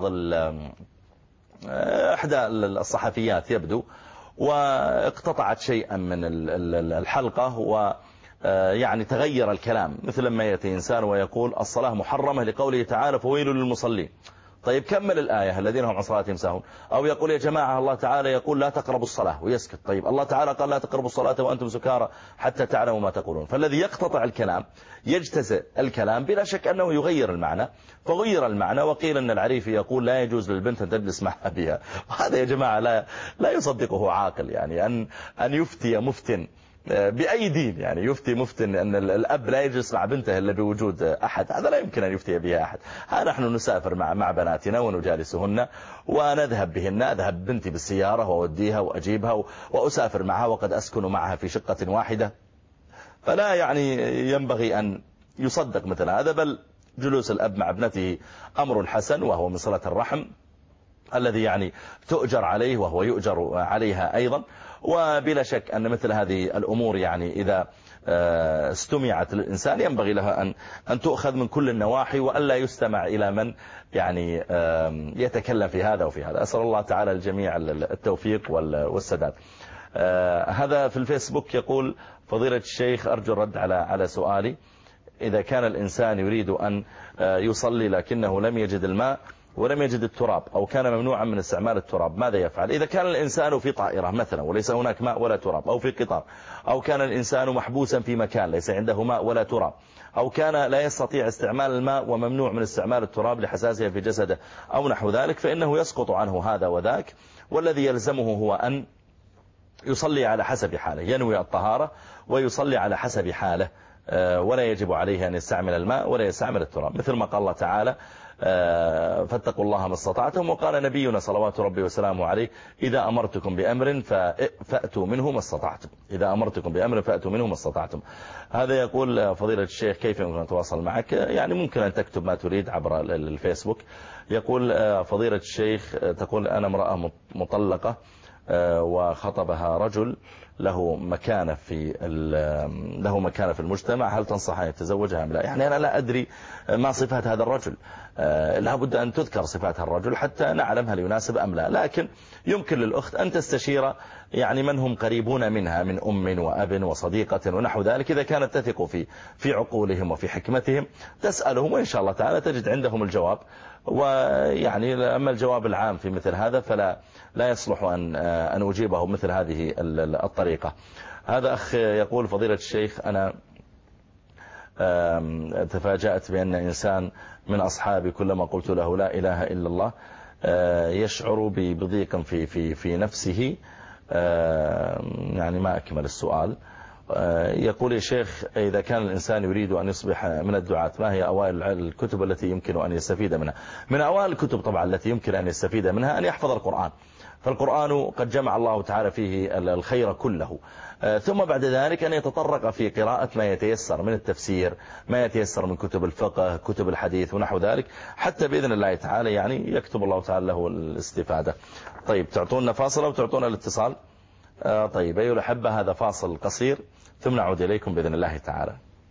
إحدى الصحفيات يبدو واقتطعت شيئا من الحلقة، ويعني تغير الكلام، مثل ما يأتي إنسان ويقول الصلاة محرمة لقوله تعالى فويل للمصلين. طيب كمل الآية الذين هم عن صلاتهم ساهون. أو يقول يا جماعة الله تعالى يقول لا تقربوا الصلاة ويسكت. طيب الله تعالى قال لا تقربوا الصلاة وأنتم سكارى حتى تعلموا ما تقولون. فالذي يقتطع الكلام يجتزئ الكلام بلا شك أنه يغير المعنى، فغير المعنى وقيل أن العريفي يقول لا يجوز للبنت أن تجلس مع أبيها. وهذا يا جماعة لا لا يصدقه عاقل، يعني أن أن يفتي مفتن بأي دين يعني يفتي مفتي أن الأب لا يجلس مع بنته إلا بوجود أحد؟ هذا لا يمكن أن يفتي بها أحد. ها نحن نسافر مع مع بناتنا ونجالسهن ونذهب بهن، أذهب بنتي بالسيارة وأوديها وأجيبها وأسافر معها وقد أسكن معها في شقة واحدة. فلا يعني ينبغي أن يصدق مثل هذا، بل جلوس الأب مع ابنته أمر حسن، وهو من صلة الرحم الذي يعني تؤجر عليه وهو يؤجر عليها أيضا. وبلا شك أن مثل هذه الأمور يعني إذا استمعت للإنسان ينبغي لها أن أن تؤخذ من كل النواحي، وألا يستمع إلى من يعني يتكلم في هذا وفي هذا. أسأل الله تعالى الجميع التوفيق والسداد. هذا في الفيسبوك يقول: فضيلة الشيخ أرجو الرد على على سؤالي. إذا كان الإنسان يريد أن يصلي لكنه لم يجد الماء ولم يجد التراب، أو كان ممنوعا من استعمال التراب، ماذا يفعل؟ إذا كان الإنسان في طائرة مثلا وليس هناك ماء ولا تراب، أو في قطار، أو كان الإنسان محبوسا في مكان ليس عنده ماء ولا تراب، أو كان لا يستطيع استعمال الماء وممنوع من استعمال التراب لحساسية في جسده أو نحو ذلك، فإنه يسقط عنه هذا وذاك، والذي يلزمه هو أن يصلي على حسب حاله، ينوي الطهارة ويصلي على حسب حاله، ولا يجب عليه أن يستعمل الماء ولا يستعمل التراب، مثل ما قال الله تعالى: فاتقوا الله ما استطعتم. وقال نبينا صلوات ربي وسلامه عليه: إذا أمرتكم بأمر فأتوا منه ما استطعتم، إذا أمرتكم بأمر فأتوا منه ما استطعتم. هذا يقول: فضيلة الشيخ كيف يمكن أن أتواصل معك؟ يعني ممكن أن تكتب ما تريد عبر الفيسبوك. يقول: فضيلة الشيخ، تقول: أنا امرأة مطلقة وخطبها رجل له مكانة في له مكانة في المجتمع، هل تنصح أن يتزوجها أم لا؟ يعني أنا لا أدري ما صفات هذا الرجل، لا بد أن تذكر صفات الرجل حتى نعلم هل يناسب أم لا. لكن يمكن للأخت أن تستشير يعني من هم قريبون منها من أم وأب وصديقة ونحو ذلك، إذا كانت تثق في في عقولهم وفي حكمتهم تسألهم، وإن شاء الله تعالى تجد عندهم الجواب. ويعني أما الجواب العام في مثل هذا فلا لا يصلح أن أن أجيبه مثل هذه الطريقة. هذا أخ يقول: فضيلة الشيخ، أنا تفاجأت بأن إنسان من أصحابي كلما قلت له لا إله إلا الله يشعر بضيق في في في نفسه. يعني ما أكمل السؤال. يقول: يا شيخ، إذا كان الإنسان يريد أن يصبح من الدعاة، ما هي أوائل الكتب التي يمكن أن يستفيد منها؟ من أوائل الكتب طبعا التي يمكن أن يستفيد منها أن يحفظ القرآن، فالقرآن قد جمع الله تعالى فيه الخير كله. ثم بعد ذلك أن يتطرق في قراءة ما يتيسر من التفسير، ما يتيسر من كتب الفقه، كتب الحديث ونحو ذلك، حتى بإذن الله تعالى يعني يكتب الله تعالى له الاستفادة. طيب، تعطونا فاصلة وتعطونا الاتصال. آه طيب أيها الأحبة، هذا فاصل قصير ثم نعود إليكم بإذن الله تعالى.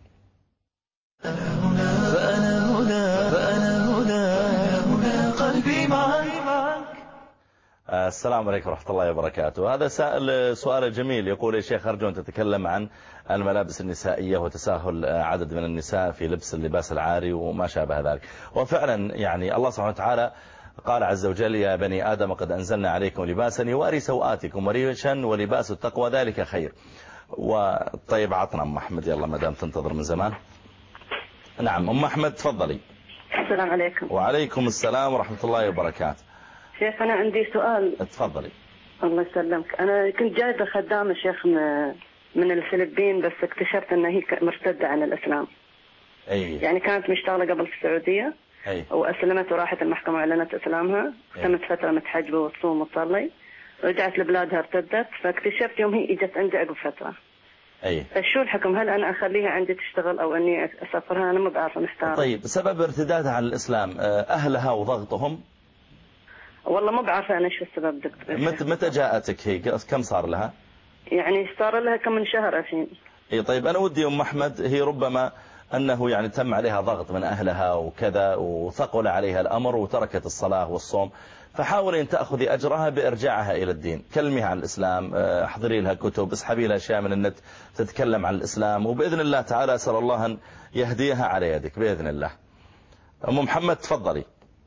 فأنا هنا فأنا هنا هنا قلبي معك. السلام عليكم ورحمة الله وبركاته. هذا سائل سؤال جميل، يقول: يا شيخ، أرجو أن تتكلم عن الملابس النسائية وتساهل عدد من النساء في لبس اللباس العاري وما شابه ذلك. وفعلا يعني الله سبحانه وتعالى قال عز وجل: يا بني آدم قد أنزلنا عليكم لباسا يواري سوآتكم وريشا ولباس التقوى ذلك خير. وطيب، عطنا أم أحمد، يلا ما دام تنتظر من زمان. نعم أم أحمد، تفضلي. السلام عليكم. وعليكم السلام ورحمة الله وبركاته. شيخ، أنا عندي سؤال. تفضلي. الله يسلمك. أنا كنت جايبة خدامة شيخ من الفلبين، بس اكتشفت أنها هي مرتدة عن الإسلام. أي. يعني كانت مشتغلة قبل في السعودية. أي. وأسلمت وراحت المحكمة وأعلنت إسلامها، تمت فترة متحجبة وتصوم وتصلي، رجعت لبلادها ارتدت، فاكتشفت يوم هي اجت عندي عقب فترة. أي. فشو الحكم؟ هل أنا أخليها عندي تشتغل أو أني أسافرها؟ أنا ما بعرف، محتارة. طيب، سبب ارتدادها عن الإسلام أهلها وضغطهم؟ والله ما بعرف أنا إيش السبب دكتور. متى متى جاءتك هي؟ كم صار لها؟ يعني صار لها كم من شهر الحين. اي طيب، أنا ودي أم أحمد، هي ربما أنه يعني تم عليها ضغط من أهلها وكذا وثقل عليها الأمر وتركت الصلاة والصوم، فحاولي أن تأخذي أجرها بإرجاعها إلى الدين، كلميها عن الإسلام، احضري لها كتب، اسحبي لها أشياء من النت تتكلم عن الإسلام، وبإذن الله تعالى أسأل الله أن يهديها على يدك بإذن الله. أم محمد، تفضلي.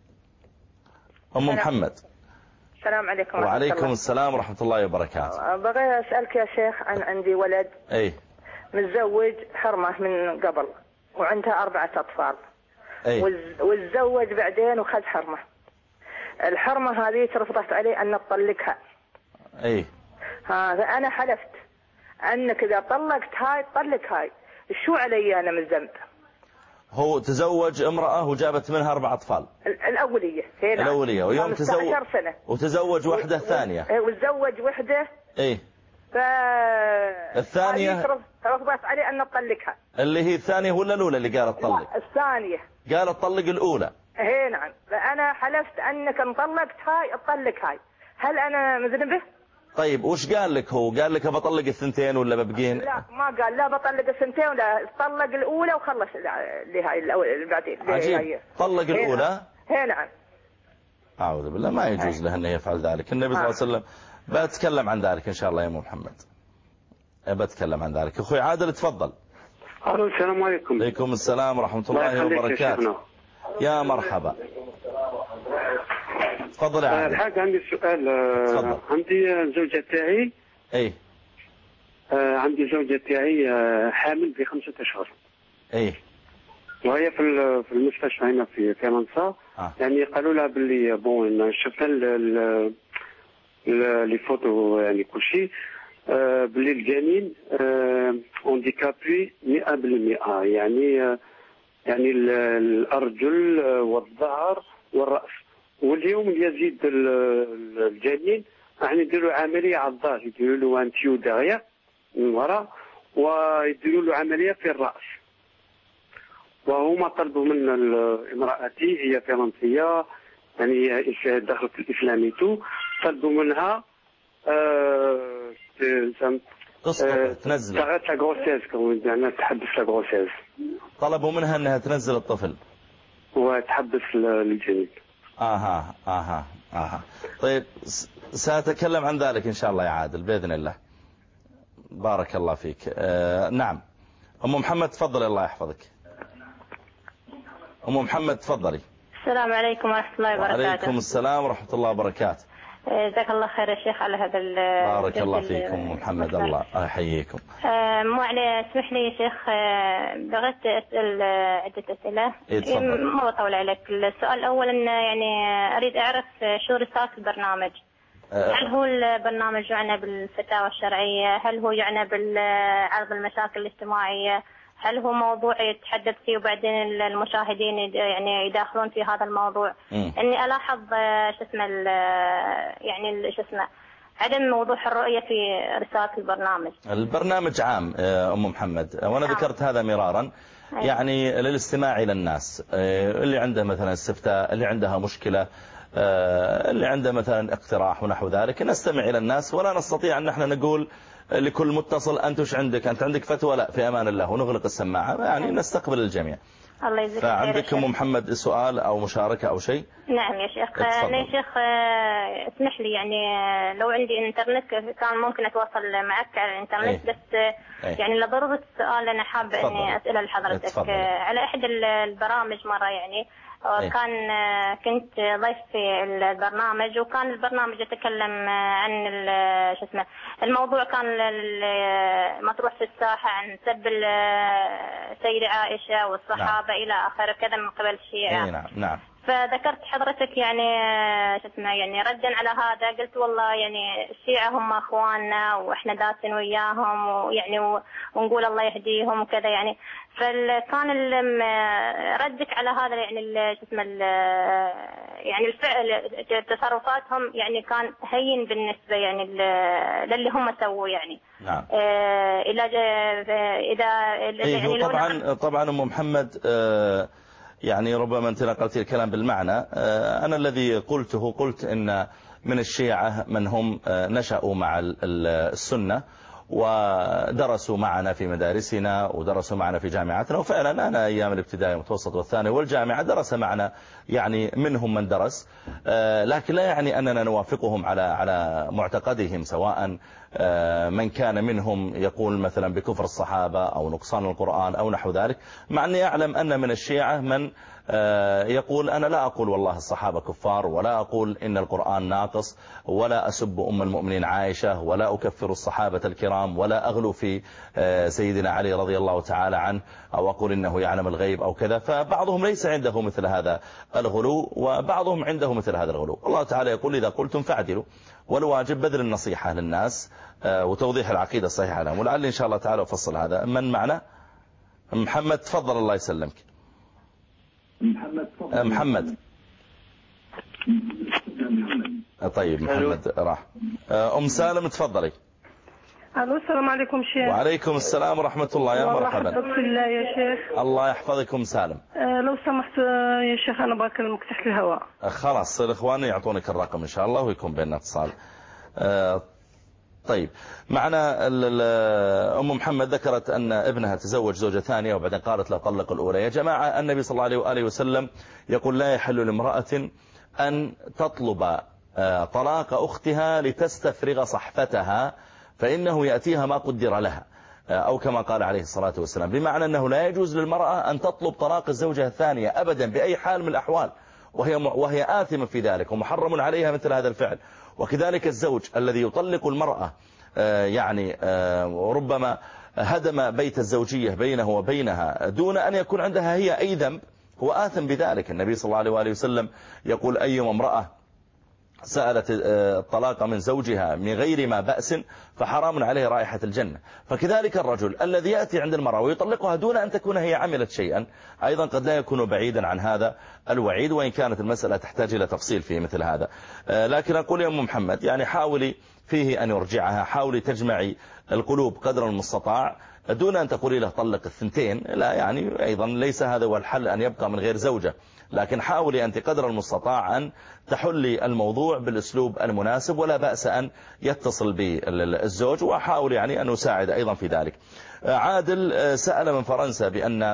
أم محمد. السلام عليكم ورحمة وعليكم الله. السلام ورحمة الله وبركاته. بغي أسألك يا شيخ، عن عندي ولد أي متزوج حرمة من قبل وعندها أربعة أطفال. أي. وتزوج بعدين وخذ حرمة. الحرمة هذه ترفضت عليه أن نطلقها. أي. هذا أنا حلفت انك اذا طلقت هاي تطلق هاي، شو علي انا من ذنب؟ هو تزوج امرأة وجابت منها أربع أطفال. الأولية هنا. الأولية ويوم تزوج سنة. وتزوج واحدة الثانية. وتزوج واحدة. إيه. ف الثانية رفضت علي أن نطلقها. اللي هي الثانية ولا الأولى اللي قالت طلق؟ الثانية. قالت طلق الأولى. إيه نعم. فأنا حلفت أنك ان طلقت هاي اطلق هاي. هل أنا مذنبة؟ طيب وش قال لك هو؟ قال لك بطلق الثنتين ولا ببقين؟ لا ما قال لا بطلق الثنتين ولا طلق الأولى وخلص اللي هاي اللي بعدين. عجيب. طلق الأولى؟ هي نعم. أعوذ بالله، ما يجوز له أنه يفعل ذلك. النبي صلى الله عليه وسلم بتكلم عن ذلك إن شاء الله يا أم محمد. بتكلم عن ذلك. أخوي عادل تفضل. السلام عليكم. عليكم السلام ورحمة الله وبركاته. يا مرحبا. تفضل يا عادل. الحاج عندي سؤال. تفضل. عندي زوجة تاعي. ايه. آه عندي زوجة تاعي آه حامل بخمسة أشهر. ايه. وهي في في المستشفى هنا في في منصة. آه. يعني قالوا لها باللي بون شفت لي فوتو يعني كل شيء آه باللي الجنين آه اونديكابي مئة بالمئة يعني آه يعني الأرجل والظهر والرأس. واليوم يزيد الجنين يعني يديروا عملية على الظهر، يديروا له انتيو داغيا من وراء ويديروا له عملية في الرأس. وهما طلبوا من امرأتي هي فرنسية يعني دخلت في الإسلامي تو، طلبوا منها آه تسقط تنزل تغطى غروسيز يعني تحبس الغروسيز. طلبوا منها انها تنزل الطفل وتحبس الجنين. اها اها اها طيب سأتكلم عن ذلك ان شاء الله يا عادل باذن الله. بارك الله فيك. آه نعم ام محمد تفضلي الله يحفظك. ام محمد تفضلي. السلام عليكم ورحمة الله وبركاته. وعليكم السلام ورحمة الله وبركاته. جزاك الله خير يا شيخ على هذا. بارك الله فيكم محمد، الله يحييكم. مو علي اسمح لي يا شيخ بغيت اسال عده اسئله. إيه ما بطول عليك. السؤال الاول ان يعني اريد اعرف شو رساله البرنامج. أه هل هو البرنامج يعنى بالفتاوى الشرعيه؟ هل هو يعنى بعرض المشاكل الاجتماعيه؟ هل هو موضوع يتحدث فيه وبعدين المشاهدين يعني يداخلون في هذا الموضوع؟ م. اني الاحظ شو اسمه يعني شو اسمه عدم وضوح الرؤيه في رساله البرنامج. البرنامج عام ام محمد وانا عام. ذكرت هذا مرارا. أيوة. يعني للاستماع الى الناس اللي عنده مثلا استفتاء، اللي عندها مشكله، اللي عنده مثلا اقتراح ونحو ذلك، نستمع الى الناس ولا نستطيع ان نحن نقول لكل متصل أنت وش عندك، أنت عندك فتوى، لا في أمان الله ونغلق السماعة. يعني نستقبل الجميع. الله يجزيك خير. فعندك أم محمد سؤال أو مشاركة أو شيء؟ نعم يا شيخ. أنا يا شيخ اسمح لي يعني لو عندي انترنت كان ممكن أتواصل معك على الانترنت. أيه. بس أيه. يعني لضرورة السؤال أنا حابة أني أسأله لحضرتك. على أحد البرامج مرة يعني أيه. كان كنت ضيف في البرنامج وكان البرنامج يتكلم عن شو اسمه الموضوع كان مطروح في الساحة عن سب السيدة عائشة والصحابة. نعم. إلى آخره كذا من قبل الشيعة. نعم نعم. فذكرت حضرتك يعني شو اسمه يعني ردا على هذا قلت والله يعني الشيعة هم اخواننا واحنا داسين وياهم ويعني ونقول الله يهديهم وكذا يعني. فكان ردك على هذا يعني شو اسمه يعني الفعل تصرفاتهم يعني كان هين بالنسبة يعني للي هم سووا يعني. نعم. آه إذا إذا يعني طبعا طبعا أم محمد آه يعني ربما أنت نقلت الكلام بالمعنى. أنا الذي قلته قلت إن من الشيعة من هم نشأوا مع السنة ودرسوا معنا في مدارسنا ودرسوا معنا في جامعاتنا. وفعلا أنا أيام الابتدائي والمتوسط والثانوي والجامعة درس معنا يعني منهم من درس. لكن لا يعني أننا نوافقهم على على معتقدهم، سواء من كان منهم يقول مثلا بكفر الصحابة أو نقصان القرآن أو نحو ذلك، مع أني أعلم أن من الشيعة من يقول أنا لا أقول والله الصحابة كفار، ولا أقول إن القرآن ناقص، ولا أسب أم المؤمنين عائشة، ولا أكفر الصحابة الكرام، ولا أغلو في سيدنا علي رضي الله تعالى عنه، أو أقول إنه يعلم الغيب أو كذا. فبعضهم ليس عنده مثل هذا الغلو وبعضهم عنده مثل هذا الغلو. الله تعالى يقول إذا قلتم فاعدلوا والواجب بذل النصيحة للناس وتوضيح العقيدة الصحيحة لهم. ولعل إن شاء الله تعالى أفصل هذا. من معنا؟ محمد تفضل الله يسلمك. محمد تفضل. محمد طيب محمد راح. أم سالم تفضلي. الو السلام عليكم شيخ. وعليكم السلام ورحمة الله. يا مرحبا. والله في الله يا شيخ. الله يحفظكم سالم. أه لو سمحت يا شيخ أنا بكلمك تحت الهواء. خلاص الإخوان يعطونك الرقم إن شاء الله ويكون بيننا اتصال. أه طيب معنا أم محمد ذكرت أن ابنها تزوج زوجة ثانية وبعدين قالت لا طلق الأولى. يا جماعة النبي صلى الله عليه وآله وسلم يقول لا يحل لامرأة أن تطلب طلاق أختها لتستفرغ صحفتها فإنه يأتيها ما قدر لها، أو كما قال عليه الصلاة والسلام، بمعنى أنه لا يجوز للمرأة أن تطلب طلاق الزوجة الثانية أبدا بأي حال من الأحوال، وهي وهي آثمة في ذلك ومحرم عليها مثل هذا الفعل. وكذلك الزوج الذي يطلق المرأة يعني ربما هدم بيت الزوجية بينه وبينها دون أن يكون عندها هي أي ذنب، هو آثم بذلك. النبي صلى الله عليه وآله وسلم يقول أي امرأة سألت الطلاق من زوجها من غير ما بأس فحرام عليه رائحة الجنة. فكذلك الرجل الذي يأتي عند المرأة ويطلقها دون أن تكون هي عملت شيئا أيضا قد لا يكون بعيدا عن هذا الوعيد، وإن كانت المسألة تحتاج إلى تفصيل في مثل هذا. لكن أقول يا أم محمد يعني حاولي فيه أن يرجعها، حاولي تجمعي القلوب قدر المستطاع دون أن تقولي له طلق الثنتين، لا يعني أيضا ليس هذا هو الحل أن يبقى من غير زوجة، لكن حاولي أنت قدر المستطاع أن تحلي الموضوع بالأسلوب المناسب، ولا بأس أن يتصل بالزوج، وحاول يعني أن أساعد أيضا في ذلك. عادل سأل من فرنسا بأن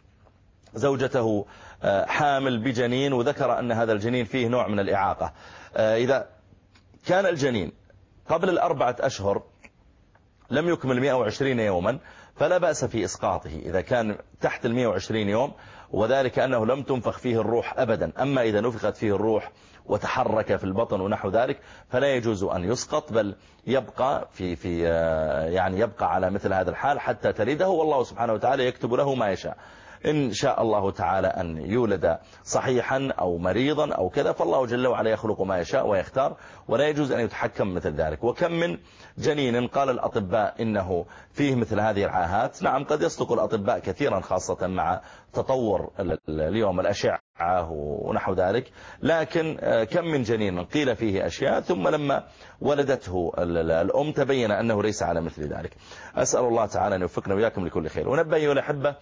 زوجته حامل بجنين وذكر أن هذا الجنين فيه نوع من الإعاقة. إذا كان الجنين قبل الأربعة أشهر لم يكمل مئة وعشرين يوما فلا بأس في إسقاطه إذا كان تحت المئة وعشرين يوم، وذلك أنه لم تنفخ فيه الروح أبدا. أما إذا نفخت فيه الروح وتحرك في البطن ونحو ذلك فلا يجوز أن يسقط، بل يبقى في في يعني يبقى على مثل هذا الحال حتى تلده، والله سبحانه وتعالى يكتب له ما يشاء. إن شاء الله تعالى أن يولد صحيحا أو مريضا أو كذا فالله جل وعلا يخلق ما يشاء ويختار، ولا يجوز أن يتحكم مثل ذلك. وكم من جنين قال الأطباء إنه فيه مثل هذه العاهات. نعم قد يصدق الأطباء كثيرا خاصة مع تطور اليوم الأشعة ونحو ذلك، لكن كم من جنين قيل فيه أشياء ثم لما ولدته الأم تبين أنه ليس على مثل ذلك. أسأل الله تعالى أن يوفقنا وإياكم لكل خير. ونبه أيها الأحبة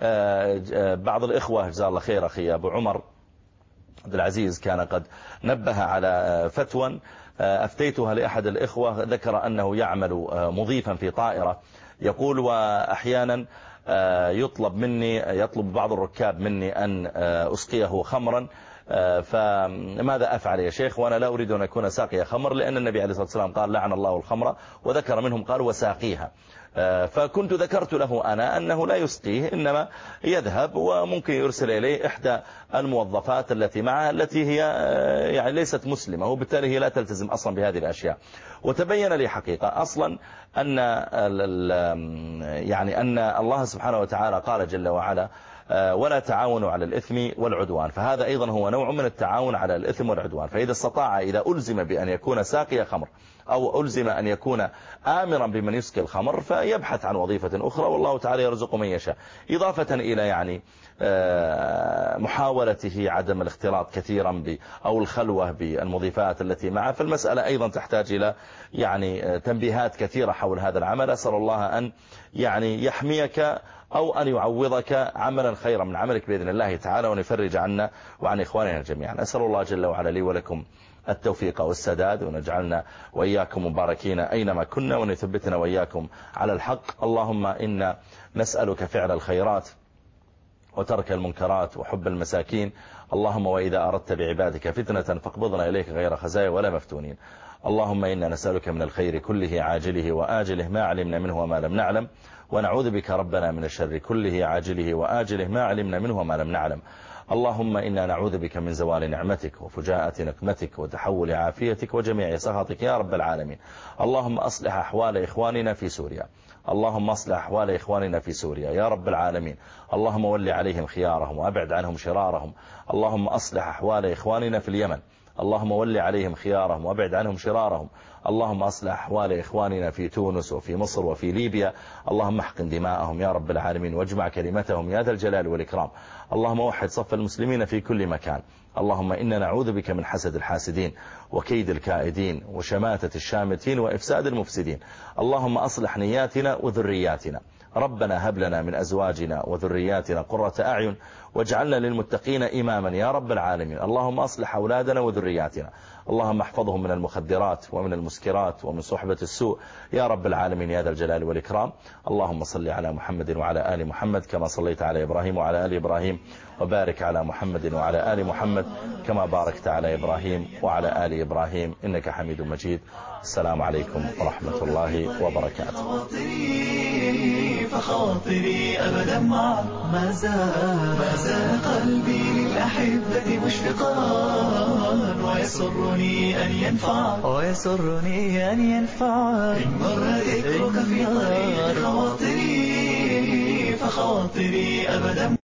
بعض الإخوة جزاه الله خير، أخي أبو عمر عبد العزيز كان قد نبه على فتوى أفتيتها لأحد الإخوة، ذكر أنه يعمل مضيفا في طائرة، يقول وأحيانا يطلب مني يطلب بعض الركاب مني أن أسقيه خمرا، فماذا أفعل يا شيخ وأنا لا أريد أن أكون ساقي خمر، لأن النبي عليه الصلاة والسلام قال لعن الله الخمر، وذكر منهم قال وساقيها. فكنت ذكرت له أنا أنه لا يسقيه، إنما يذهب وممكن يرسل إليه إحدى الموظفات التي معها التي هي يعني ليست مسلمة، وبالتالي هي لا تلتزم أصلا بهذه الأشياء. وتبين لي حقيقة أصلا أن يعني أن الله سبحانه وتعالى قال جل وعلا ولا تعاونوا على الإثم والعدوان، فهذا أيضا هو نوع من التعاون على الإثم والعدوان. فإذا استطاع إذا ألزم بأن يكون ساقي خمر أو ألزم أن يكون آمرا بمن يسقي الخمر فيبحث عن وظيفة أخرى، والله تعالى يرزق من يشاء، إضافة إلى يعني محاولته عدم الاختلاط كثيرا ب أو الخلوة بالمضيفات التي معه. فالمسألة أيضا تحتاج إلى يعني تنبيهات كثيرة حول هذا العمل. أسأل الله أن يعني يحميك أو أن يعوضك عملا خيرا من عملك بإذن الله تعالى، وأن يفرج عنا وعن إخواننا جميعا. أسأل الله جل وعلا لي ولكم التوفيق والسداد، ونجعلنا وإياكم مباركين أينما كنا، وأن يثبتنا وإياكم على الحق. اللهم إنا نسألك فعل الخيرات وترك المنكرات وحب المساكين. اللهم وإذا أردت بعبادك فتنة فاقبضنا إليك غير خزايا ولا مفتونين. اللهم إنا نسألك من الخير كله عاجله وآجله ما علمنا منه وما لم نعلم، ونعوذ بك ربنا من الشر كله عاجله وآجله ما علمنا منه وما لم نعلم. اللهم إنا نعوذ بك من زوال نعمتك وفجاءة نقمتك وتحول عافيتك وجميع سخطك يا رب العالمين. اللهم أصلح أحوال إخواننا في سوريا، اللهم أصلح أحوال إخواننا في سوريا يا رب العالمين. اللهم ول عليهم خيارهم وأبعد عنهم شرارهم. اللهم أصلح أحوال إخواننا في اليمن، اللهم ول عليهم خيارهم وابعد عنهم شرارهم. اللهم أصلح أحوال إخواننا في تونس وفي مصر وفي ليبيا، اللهم احقن دماءهم يا رب العالمين واجمع كلمتهم يا ذا الجلال والإكرام. اللهم وحد صف المسلمين في كل مكان. اللهم إنا نعوذ بك من حسد الحاسدين وكيد الكائدين وشماتة الشامتين وإفساد المفسدين. اللهم أصلح نياتنا وذرياتنا. ربنا هب لنا من أزواجنا وذرياتنا قرة أعين واجعلنا للمتقين إماما يا رب العالمين. اللهم أصلح أولادنا وذرياتنا. اللهم احفظهم من المخدرات ومن المسكرات ومن صحبة السوء يا رب العالمين يا ذا الجلال والإكرام. اللهم صل على محمد وعلى آل محمد كما صليت على إبراهيم وعلى آل إبراهيم، وبارك على محمد وعلى آل محمد كما باركت على إبراهيم وعلى آل إبراهيم إنك حميد مجيد. السلام عليكم ورحمة الله وبركاته. فخاطري أبدا مع ما زال ما زال قلبي للأحبة مشفقا، ويسرني أن ينفع ويسرني أن ينفع إن مر ذكرك في طريق خواطري، فخاطري أبدا